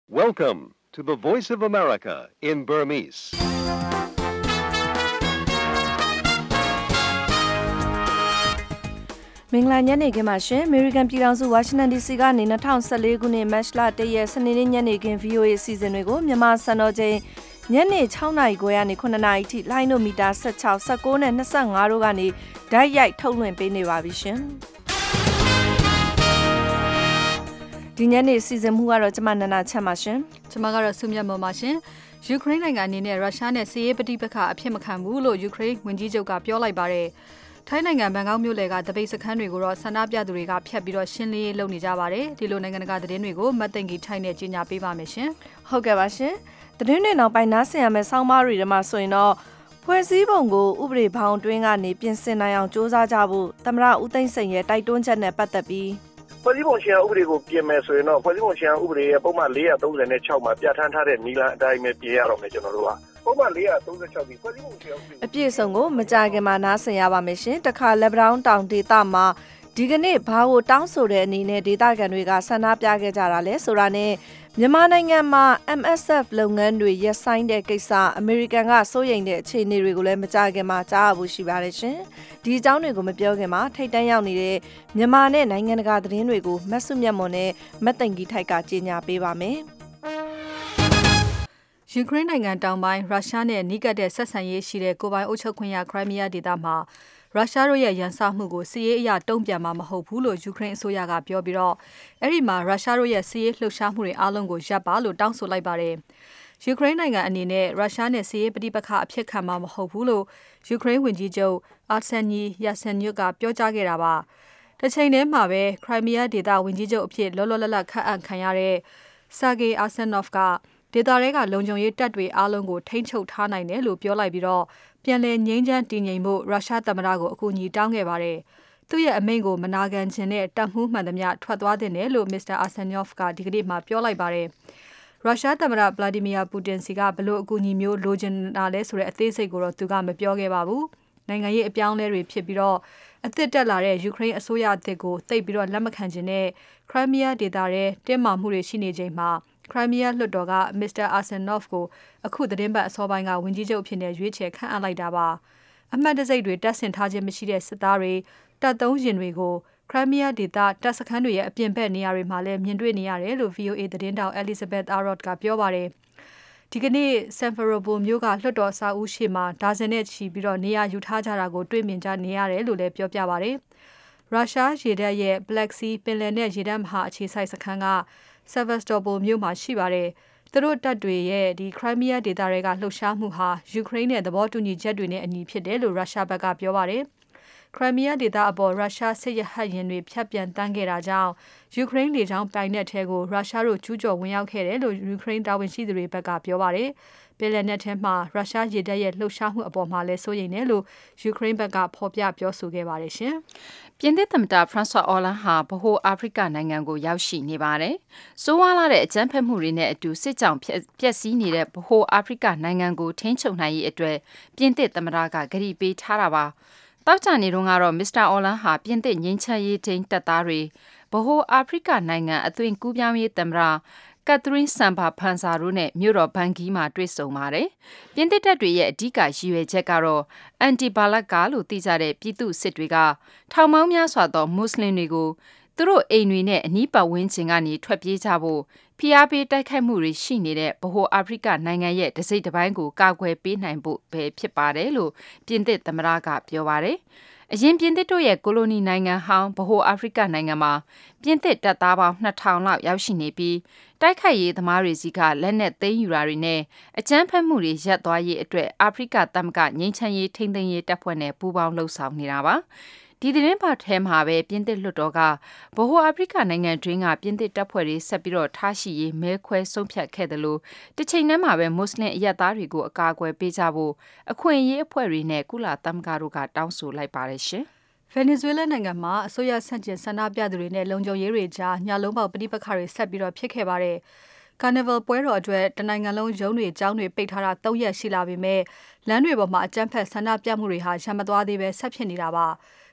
Welcome to the Voice of America in Burmese. ။မင်္ဂလာညနေခင်းပါရှင်။ American ပြည်ထောင်စု Washington DC ကနေ2014ခုနှစ် March လ1ရက်စနေနေ့ညနေခင်း VOA အစီအစဉ်တွေကိုမြန်မာစံတော်ချိန်ညနေ6:00နာရီခွဲကနေ9:00နာရီထိလိုင်းနိုမီတာ16 19နဲ့25တို့ကနေဓာတ်ရိုက်ထုတ်လွှင့်ပေးနေပါပြီရှင်။ဒီညနေစီစဉ်မှုကတော့ကျမနန္ဒာချမ်းပါရှင်။ကျမကတော့စုမြတ်မော်ပါရှင်။ယူကရိန်းနိုင်ငံအနေနဲ့ရုရှားနဲ့စစ်ရေးပဋိပက္ခအဖြစ်မခံဘူးလို့ယူကရိန်းဝန်ကြီးချုပ်ကပြောလိုက်ပါတယ်။ထိုင်းနိုင်ငံဘန်ကောက်မြို့လယ်ကတပိတ်စခန်းတွေကိုတော့ဆန္ဒပြသူတွေကဖျက်ပြီးတော့ရှင်းလင်းရေးလုပ်နေကြပါတယ်။ဒီလိုနိုင်ငံတကာသတင်းတွေကိုမတ်သိင်္ဂီထိုင်းနဲ့ကြီးညာပေးပါမယ်ရှင်။ဟုတ်ကဲ့ပါရှင်။သတင်းတွေနောက်ပိုင်းနားဆင်ရမယ့်ဆောင်းပါးတွေမှာဆိုရင်တော့ဖွဲ့စည်းပုံကိုဥပဒေဘောင်အတွင်းကနေပြင်ဆင်နိုင်အောင်စ조사ကြဖို့သမ္မတဦးသိန်းစိန်ရဲ့တိုက်တွန်းချက်နဲ့ပတ်သက်ပြီးဖွဲ့စည်းပုံရှင်ဥပဒေကိုပြင်မယ်ဆိုရင်တော့ဖွဲ့စည်းပုံရှင်ဥပဒေရဲ့ပုံမှန်436မှာပြဋ္ဌာန်းထားတဲ့နည်းလမ်းအတိုင်းပဲပြင်ရတော့မယ်ကျွန်တော်တို့ကပုံမှန်436ပြီးဖွဲ့စည်းပုံရှင်ဥပဒေအပြည့်အစုံကိုမကြခင်မှာနားဆင်ရပါမယ်ရှင်တခါလက်ဗရောင်းတောင်ဒေသမှာဒီကနေ့ဘာကိုတောင်းဆိုတဲ့အနေနဲ့ဒေသခံတွေကဆန္ဒပြခဲ့ကြတာလဲဆိုတာနဲ့မြန်မာနိုင်ငံမှာ MSF လုပ်ငန်းတွေရပ်ဆိုင်းတဲ့ကိစ္စအမေရိကန်ကစိုးရိမ်တဲ့အခြေအနေတွေကိုလည်းမကြခင်မှာကြားရဖို့ရှိပါတယ်ရှင်ဒီအကြောင်းတွေကိုမပြောခင်မှာထိတ်တန့်ရောက်နေတဲ့မြန်မာနဲ့နိုင်ငံတကာသတင်းတွေကိုမတ်စုမြတ်မွန်နဲ့မတ်သိင်္ဂီထိုက်ကကြေညာပေးပါမယ်ယူကရိန်းနိုင်ငံတောင်ပိုင်းရုရှားနဲ့နီးကပ်တဲ့ဆက်ဆံရေးရှိတဲ့ကိုပိုင်အုပ်ချုပ်ခွင့်ရခရိုင်းမီးယားဒေသမှာရုရှားတို့ရဲ့ရန်စမှုကိုစစ်ရေးအရတုံ့ပြန်မှာမဟုတ်ဘူးလို့ယူကရိန်းအစိုးရကပြောပြီးတော့အဲ့ဒီမှာရုရှားတို့ရဲ့စစ်ရေးလှုပ်ရှားမှုတွေအားလုံးကိုရပ်ပါလို့တောင်းဆိုလိုက်ပါတယ်။ယူကရိန်းနိုင်ငံအနေနဲ့ရုရှားနဲ့စစ်ရေးပဋိပက္ခအဖြစ်ခံမှာမဟုတ်ဘူးလို့ယူကရိန်းဝန်ကြီးချုပ်အာဆန်နီယာဆန်ညွတ်ကပြောကြားခဲ့တာပါ။တစ်ချိန်တည်းမှာပဲခရိုင်းမီးယားဒေသဝန်ကြီးချုပ်အဖြစ်လောလောလတ်လတ်ခန့်အပ်ခံရတဲ့ဆာဂေအာဆန်နော့ဖ်ကဒေသတွေကလုံခြုံရေးတပ်တွေအားလုံးကိုထိန်းချုပ်ထားနိုင်တယ်လို့ပြောလိုက်ပြီးတော့ပြန်လည်ငြိမ်းချမ်းတည်ငြိမ်မှုရုရှားသမ္မတကိုအကူအညီတောင်းခဲ့ပါတယ်။သူ့ရဲ့အမိန့်ကိုမနာခံခြင်းနဲ့တပ်မှုမှန်သမျှထွက်သွားတဲ့တယ်လို့မစ္စတာအာဆန်နော့ဖ်ကဒီကနေ့မှပြောလိုက်ပါတယ်။ရုရှားသမ္မတဗလာဒီမီယာပူတင်စီကဘလို့အကူအညီမျိုးလိုချင်တာလဲဆိုတဲ့အသေးစိတ်ကိုတော့သူကမပြောခဲ့ပါဘူး။နိုင်ငံရေးအပြောင်းအလဲတွေဖြစ်ပြီးတော့အသစ်တက်လာတဲ့ယူကရိန်းအစိုးရအသစ်ကိုသိပ်ပြီးတော့လက်မခံခြင်းနဲ့ခရိုင်းမီးယားဒေသရဲ့တင်းမာမှုတွေရှိနေချိန်မှာခရိုင်းမီးယားလွှတ်တော်ကမစ္စတာအာဆန်နော့ဖ်ကိုအခုသတင်းပတ်အစောပိုင်းကဝန်ကြီးချုပ်ဖြစ်နေရွေးချယ်ခန့်အပ်လိုက်တာပါအမှတ်တံဆိပ်တွေတပ်ဆင်ထားခြင်းမရှိတဲ့စစ်သားတွေတပ်သုံးရင်တွေကိုခရိုင်းမီးယားဒေသတပ်စခန်းတွေရဲ့အပြင်ဘက်နေရာတွေမှာလည်းမြင်တွေ့နေရတယ်လို့ VOA သတင်းတောက် Elizabeth Arrod ကပြောပါတယ်ဒီကနေ့ဆန်ဖရိုဘိုမြို့ကလွှတ်တော်အဆောက်အဦရှိမှာဒါဇင်နဲ့ချီပြီးတော့နေရာယူထားကြတာကိုတွေ့မြင်ကြနေရတယ်လို့လည်းပြောပြပါတယ်ရုရှားရေတပ်ရဲ့ Black Sea ပင်လယ်နဲ့ရေတပ်မဟာအခြေစိုက်စခန်းကSevastopol မြို့မှာရှိပါတယ်။သူတို့တပ်တွေရဲ့ဒီခရိုင်းမီးယားဒေသတွေကလှုပ်ရှားမှုဟာယူကရိန်းနဲ့သဘောတူညီချက်တွေနဲ့အညီဖြစ်တယ်လို့ရုရှားဘက်ကပြောပါတယ်။ခရိုင်းမီးယားဒေသအပေါ်ရုရှားစစ်ရဟတ်ယာဉ်တွေဖြတ်ပြန်တန်းခဲ့တာကြောင့်ယူကရိန်းလေကြောင်းပိုင်နက်ထဲကိုရုရှားတို့ကျူးကျော်ဝင်ရောက်ခဲ့တယ်လို့ယူကရိန်းတာဝန်ရှိသူတွေဘက်ကပြောပါတယ်။ပင်လယ်နက်ထဲမှာရုရှားရေတပ်ရဲ့လှုပ်ရှားမှုအပေါ်မှာလည်းစိုးရိမ်တယ်လို့ယူကရိန်းဘက်ကဖော်ပြပြောဆိုခဲ့ပါတယ်ရှင်။ပြင်သစ်သမ္မတဖရန့်ဆွာအော်လန်ဟာဗဟိုအာဖရိကနိုင်ငံကိုရောက်ရှိနေပါတယ်။စိုးဝါးလာတဲ့အကြမ်းဖက်မှုတွေနဲ့အတူစစ်ကြောင်ပျက်စီးနေတဲ့ဗဟိုအာဖရိကနိုင်ငံကိုထိန်းချုပ်နိုင်ရေးအတွက်ပြင်သစ်သမ္မတကကတိပေးထားတာပါ။တောက်ကြနေတော့ကတော့မစ္စတာအော်လန်ဟာပြင်သစ်ငြိမ်းချမ်းရေးထိန်းတပ်သားတွေဗဟိုအာဖရိကနိုင်ငံအသွင်ကူးပြောင်းရေးသမ္မတကက်သရင်းဆမ်ဘာဖန်ဆာတို့နဲ့မြို့တော်ဘန်ဂီမှာတွေ့ဆုံပါတယ်။ပြင်သစ်တပ်တွေရဲ့အဓိကရည်ရွယ်ချက်ကတော့အန်တီဘာလကာလို့သိကြတဲ့ပြည်သူစစ်တွေကထောင်ပေါင်းများစွာသောမွတ်စလင်တွေကိုသူတို့အိမ်တွေနဲ့အနီးပတ်ဝန်းကျင်ကနေထွက်ပြေးကြဖို့ဖိအားပေးတိုက်ခိုက်မှုတွေရှိနေတဲ့ဗဟိုအာဖရိကနိုင်ငံရဲ့တစိမ့်တစ်ပိုင်းကိုကာကွယ်ပေးနိုင်ဖို့ပဲဖြစ်ပါတယ်လို့ပြင်သစ်သမ္မတကပြောပါတယ်။အရင်ပြင်သစ်တို့ရဲ့ကိုလိုနီနိုင်ငံဟောင်းဗဟိုအာဖရိကနိုင်ငံမှာပြင်သစ်တပ်သားပေါင်း2000လောက်ရောက်ရှိနေပြီးတိုက်ခိုက်ရေးသမားတွေစီကလက်နက်သိမ်းယူတာတွေနဲ့အကြမ်းဖက်မှုတွေရပ်သွားရေးအတွက်အာဖရိကသမဂ္ဂငြိမ်းချမ်းရေးထိန်းသိမ်းရေးတပ်ဖွဲ့နဲ့ပူးပေါင်းလှုပ်ဆောင်နေတာပါဒီသတင်းပတ်ထဲမှာပဲပြင်သစ်လွှတ်တော်ကဗဟိုအာဖရိကနိုင်ငံတွင်းကပြင်သစ်တပ်ဖွဲ့တွေဆက်ပြီးတော့ထားရှိရေးမဲခွဲဆုံးဖြတ်ခဲ့တယ်လို့တစ်ချိန်တည်းမှာပဲမွတ်စလင်အရပ်သားတွေကိုအကာအကွယ်ပေးကြဖို့အခွင့်အရေးအဖွဲ့တွေနဲ့ကုလသမဂ္ဂတို့ကတောင်းဆိုလိုက်ပါတယ်ရှင်ဗင်နီဇွဲလားနိုင်ငံမှာအစိုးရဆန့်ကျင်ဆန္ဒပြသူတွေနဲ့လုံခြုံရေးတွေကြားညလုံးပေါက်ပဋိပက္ခတွေဆက်ပြီးတော့ဖြစ်ခဲ့ပါတယ်။ Carnival ပွဲတော်အတွက်တနိုင်ငံလုံးရုံးတွေကျောင်းတွေပိတ်ထားတာ3ရက်ရှိလာပြီမဲ့လမ်းတွေပေါ်မှာအကြမ်းဖက်ဆန္ဒပြမှုတွေဟာရံမသွားသေးပဲဆက်ဖြစ်နေတာပါ။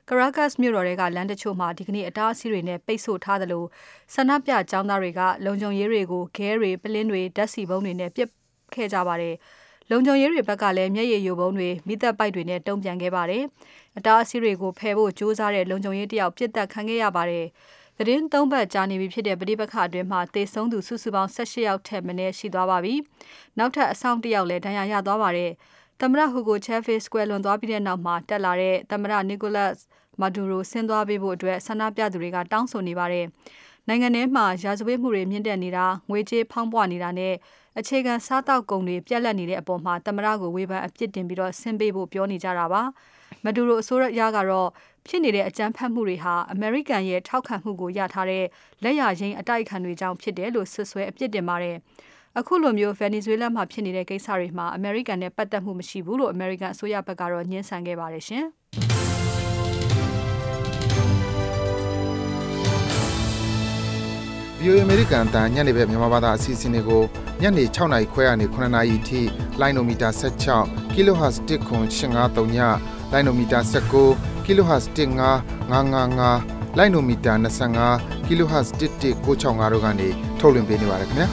Caracas မြို့တော်တွေကလမ်းတချို့မှာဒီကနေ့အတားအဆီးတွေနဲ့ပိတ်ဆို့ထားသလိုဆန္ဒပြကျောင်းသားတွေကလုံခြုံရေးတွေကိုခဲတွေပလင်းတွေဓာတ်ဆီပုံးတွေနဲ့ပစ်ခဲ့ကြပါတယ်။လုံခြုံရေးတွေဘက်ကလည်းမျက်ရည်ယိုပုံးတွေမိသက်ပိုက်တွေနဲ့တုံ့ပြန်ခဲ့ပါတယ်။အတားအဆီးတွေကိုဖယ်ဖို့ကြိုးစားတဲ့လုံခြုံရေးတယောက်ပြစ်ဒဏ်ခံခဲ့ရပါတယ်။သတင်း၃ပတ်ကြာနေပြီဖြစ်တဲ့ပဋိပက္ခအတွင်းမှာသေဆုံးသူစုစုပေါင်း18ယောက်ထက်မနည်းရှိသွားပါပြီ။နောက်ထပ်အဆောင်တစ်ယောက်လည်းဒဏ်ရာရသွားပါတယ်။သမ္မတ Hugo Chavez ကွယ်လွန်သွားပြီးတဲ့နောက်မှာတက်လာတဲ့သမ္မတ Nicolas Maduro ဆင်းသွားပေးဖို့အတွက်ဆန္ဒပြသူတွေကတောင်းဆိုနေပါတယ်။နိုင်ငံထဲမှာရာဇဝတ်မှုတွေမြင့်တက်နေတာငွေကြေးဖောင်းပွနေတာနဲ့အခြေခံစားတောက်ကုန်တွေပြက်လက်နေတဲ့အပေါ်မှာသမ္မတကိုဝေဖန်အပြစ်တင်ပြီးတော့ဆင်းပေးဖို့ပြောနေကြတာပါ။မဒူရိုအစိုးရကတော့ဖြစ်နေတဲ့အကြမ်းဖက်မှုတွေဟာအမေရိကန်ရဲ့ထောက်ခံမှုကိုရထားတဲ့လက်ရရင်းအတိုက်အခံတွေကြောင့်ဖြစ်တယ်လို့ဆွဆွဲအပြစ်တင်ပါတယ်။အခုလိုမျိုးဗင်နီဇွဲလားမှာဖြစ်နေတဲ့ကိစ္စတွေမှာအမေရိကန်နဲ့ပတ်သက်မှုမရှိဘူးလို့အမေရိကန်အစိုးရဘက်ကတော့ညှင်းဆန်ခဲ့ပါတယ်ရှင်။ VOA အမေရိကန်တန်ညနေဘက်မြန်မာဘာသာအစီအစဉ်တွေကိုညနေ6နာရီခွဲကနေ9နာရီအထိလိုင်းနိုမီတာ16 kHz 1.85 ညလိုင်းနိုမီတာ19 kHz 1.55 လိုင်းနိုမီတာ25 kHz 1.665တို့ကနေထုတ်လွှင့်ပေးနေပါတယ်ခင်ဗျာ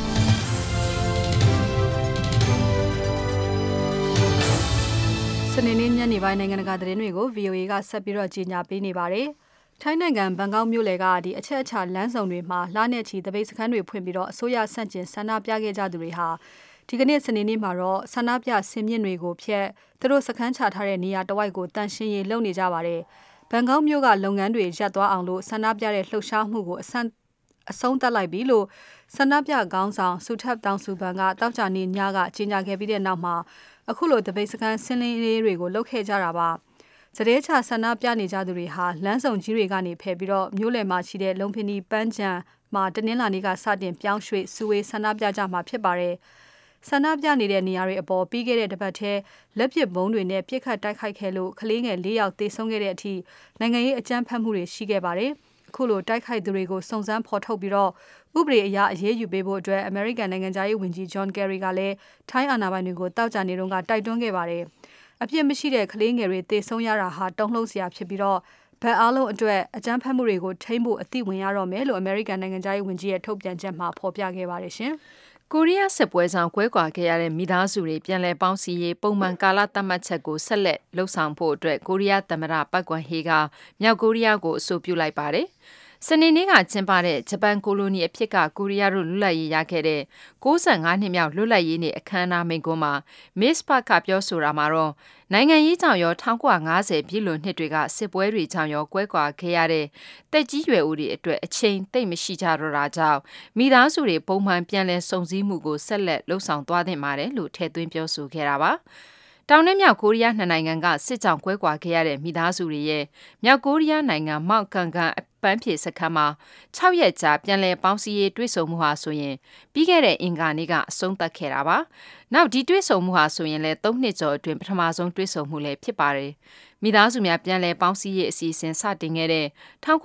စနေနေ့ညနေပိုင်းနိုင်ငံတကာသတင်းတွေကို VOA ကဆက်ပြီးတော့ကြီးညာပေးနေပါတယ်။ထိုင်းနိုင်ငံဘန်ကောက်မြို့လယ်ကအချက်အချာလမ်းဆောင်တွေမှာလနဲ့ချီတပိတ်စခန်းတွေဖွင့်ပြီးတော့အစိုးရဆန့်ကျင်ဆန္ဒပြခဲ့ကြသူတွေဟာဒီကနေ့စနေနေ့မှာတော့ဆန္ဒပြဆင်မြင့်တွေကိုဖျက်သူတို့စခန်းချထားတဲ့နေရာတစ်ဝိုက်ကိုတန်ရှင်းရေးလုပ်နေကြပါတယ်။ဘန်ကောက်မြို့ကလုပ်ငန်းတွေရပ်သွားအောင်လို့ဆန္ဒပြတဲ့လှုပ်ရှားမှုကိုအဆုံးသတ်လိုက်ပြီလို့ဆန္ဒပြခေါင်းဆောင်စုထပ်တောင်စုဘန်ကတောက်ကြနေညကကြေညာခဲ့ပြီးတဲ့နောက်မှာအခုလိုတပိတ်စခန်းဆင်းလင်းရေးတွေကိုလုပ်ခဲ့ကြတာပါ။စတဲ့ချဆန္ဒပြနေကြသူတွေဟာလမ်းဆောင်ကြီးတွေကနေဖယ်ပြီးတော့မြို့လယ်မှာရှိတဲ့လုံဖီနီပန်းချံမှာတနင်္လာနေ့ကစတင်ပြောင်းရွှေ့စုဝေးဆန္ဒပြကြမှာဖြစ်ပါတယ်။ဆန္ဒပြနေတဲ့နေရာတွေအပေါ်ပြီးခဲ့တဲ့တစ်ပတ်ထဲလက်ပစ်ဘုံတွေနဲ့ပြစ်ခတ်တိုက်ခိုက်ခဲ့လို့ကလေးငယ်၄ယောက်သေဆုံးခဲ့တဲ့အထိနိုင်ငံရေးအကြမ်းဖက်မှုတွေရှိခဲ့ပါတယ်။အခုလိုတိုက်ခိုက်သူတွေကိုစုံစမ်းဖော်ထုတ်ပြီးတော့ဥပဒေအရအရေးယူပေးဖို့အတွက်အမေရိကန်နိုင်ငံသားရေးဝန်ကြီး John Kerry ကလည်းထိုင်းအာဏာပိုင်တွေကိုတောက်ကြနေတုန်းကတိုက်တွန်းခဲ့ပါတယ်။အပြစ်မရှိတဲ့ကလေးငယ်တွေသေဆုံးရတာဟာတုံ့လှုပ်စရာဖြစ်ပြီးတော့ဘက်အားလုံးအတွက်အကြမ်းဖက်မှုတွေကိုထိန်းဖို့အသိဝင်ရတော့မယ်လို့အမေရိကန်နိုင်ငံသားရေးဝန်ကြီးရဲ့ထုတ်ပြန်ချက်မှာဖော်ပြခဲ့ပါတယ်ရှင်။ကိုရီးယားစစ်ပွဲကြောင့်ကွဲကွာခဲ့ရတဲ့မိသားစုတွေပြန်လည်ပေါင်းစည်းရေးပုံမှန်ကာလသတ်မှတ်ချက်ကိုဆက်လက်လှုပ်ဆောင်ဖို့အတွက်ကိုရီးယားသမ္မတပတ်ကွမ်ဟေးကမြောက်ကိုရီးယားကိုအဆိုပြုလိုက်ပါတယ်။စနေနေ့ကကျင်းပတဲ့ဂျပန်ကိုလိုနီအဖြစ်ကကိုရီးယားတို့လွတ်လပ်ရေးရခဲ့တဲ့65နှစ်မြောက်လွတ်လပ်ရေးနေ့အခမ်းအနားမိန့်ခွန်းမှာ Miss Park ကပြောဆိုတာမှာတော့နိုင်ငံရေးကြောင့်ရော1950ပြည့်လွန်နှစ်တွေကစစ်ပွဲတွေကြောင့်ရောကွဲကွာခဲ့ရတဲ့တက်ကြီးရွယ်ဦးတွေအတွက်အချိန်သိပ်မရှိကြတော့တာကြောင့်မိသားစုတွေပုံမှန်ပြန်လည်စုံစည်းမှုကိုဆက်လက်လှုပ်ဆောင်သွားသင့်ပါတယ်လို့ထည့်သွင်းပြောဆိုခဲ့တာပါ။တောင်နဲ့မြောက်ကိုရီးယားနှစ်နိုင်ငံကစစ်ကြောင့်ကွဲကွာခဲ့ရတဲ့မိသားစုတွေရဲ့မြောက်ကိုရီးယားနိုင်ငံမောက်ကန်ကန်ပန်းဖြေစခန်းမှာ6ရက်ကြာပြန်လည်ပေါင်းစည်းရေးတွေ့ဆုံမှုဟာဆိုရင်ပြီးခဲ့တဲ့အင်္ဂါနေ့ကအဆုံးသတ်ခဲ့တာပါ။နောက်ဒီတွေ့ဆုံမှုဟာဆိုရင်လည်း3နှစ်ကျော်အတွင်းပထမဆုံးတွေ့ဆုံမှုလည်းဖြစ်ပါတယ်။မိသားစုများပြန်လည်ပေါင်းစည်းရေးအစီအစဉ်စတင်ခဲ့တဲ့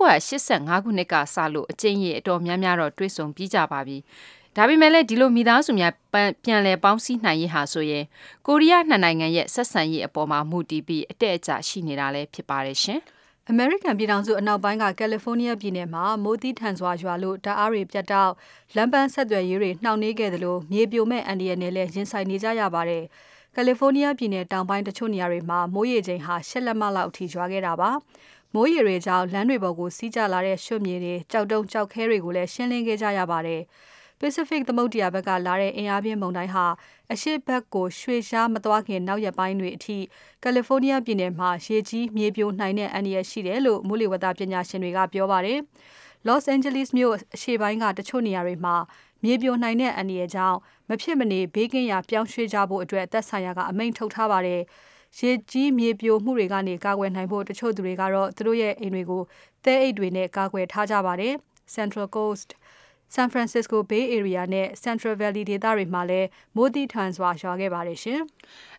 1985ခုနှစ်ကစလို့အကျဉ်းရေးအတော်များများတော့တွေ့ဆုံပြီးကြပါပြီ။ဒါပေမဲ့လည်းဒီလိုမိသားစုများပြန်လည်ပေါင်းစည်းနိုင်ရေးဟာဆိုရင်ကိုရီးယားနှစ်နိုင်ငံရဲ့ဆက်ဆံရေးအပေါ်မှာမူတည်ပြီးအတက်အကျရှိနေတာလည်းဖြစ်ပါတယ်ရှင်။အမေရိကန်ပြည်ထောင်စုအနောက်ပိုင်းကကယ်လီဖိုးနီးယားပြည်နယ်မှာမိုးသီးထန်စွာရွာလို့ဓာတ်အားတွေပြတ်တောက်လမ်းပန်းဆက်သွယ်ရေးတွေနှောင့်နှေးခဲ့သလိုမြေပြိုမဲ့အန္တရာယ်နဲ့လည်းရင်ဆိုင်နေကြရပါတယ်။ကယ်လီဖိုးနီးယားပြည်နယ်တောင်ပိုင်းတချို့နေရာတွေမှာမိုးရေချိန်ဟာ8 လက်မလောက်အထိရွာခဲ့တာပါ။မိုးရေတွေကြောင့်လမ်းတွေပေါ်ကိုစီးကျလာတဲ့ရွှံ့မြေတွေကြောက်တုံးကြောက်ခဲတွေကိုလည်းရှင်းလင်းခဲ့ကြရပါတယ်။ Pacific သမုဒ္ဒရာဘက်ကလာတဲ့အင်အားပြင်းမုန်တိုင်းဟာအရှေ့ဘက်ကိုရွှေ့ရှားမသွားခင်နောက်ရက်ပိုင်းတွေအထိကယ်လီဖိုးနီးယားပြည်နယ်မှာရေကြီးမြေပြိုနိုင်တဲ့အန္တရာယ်ရှိတယ်လို့မိုးလေဝသပညာရှင်တွေကပြောပါတယ်။ Los Angeles မြို့အရှေ့ပိုင်းကတချို့နေရာတွေမှာမြေပြိုနိုင်တဲ့အန္တရာယ်ကြောင့်မဖြစ်မနေဘေးကင်းရာပြောင်းရွှေ့ကြဖို့အတွက်သက်ဆိုင်ရာကအမိန့်ထုတ်ထားပါတယ်။ရေကြီးမြေပြိုမှုတွေကနေကာကွယ်နိုင်ဖို့တချို့သူတွေကတော့သူတို့ရဲ့အိမ်တွေကိုသဲအိတ်တွေနဲ့ကာကွယ်ထားကြပါတယ်။ Central Coast San Francisco Bay Area နဲ့ Central Valley ဒေသတွေမှာလည်းမိုးသီးထန်စွာရွာခဲ့ပါတယ်ရှင်။